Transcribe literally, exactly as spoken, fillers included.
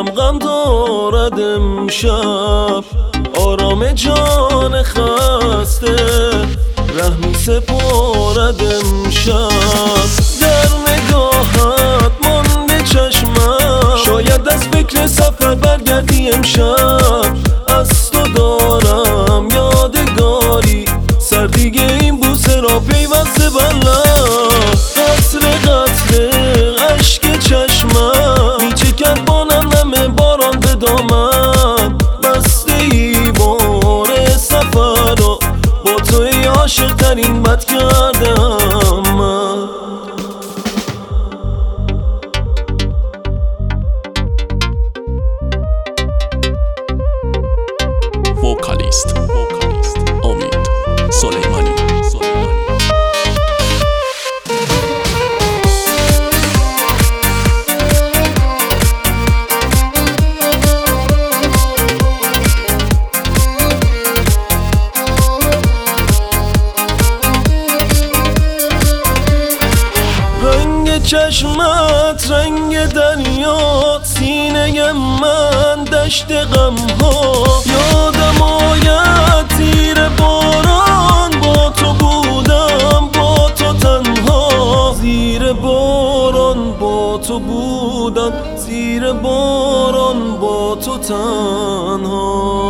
دلم غم دارد امشب، آرام جان خسته رحمی سپارد امشب. در نگاهت مانده چشمم، شاید از فکر سفر برگردی امشب. از تو دارم یادگاری، سردیگه این بوسه را پیوسته بر لب. قطره قطره اشک چشمم میچکد با نم نم باران به دامن. بسته ای بار سفر را با توی عاشق ترین بد کردم من. وکالیست امید سلیمانی. رنگ چشمت رنگ دریا، سینه من دشت غم ها. یادم آید تیر باران، با تو بودم با تو تنها. زیر باران با تو بودم، زیر باران با تو تنها.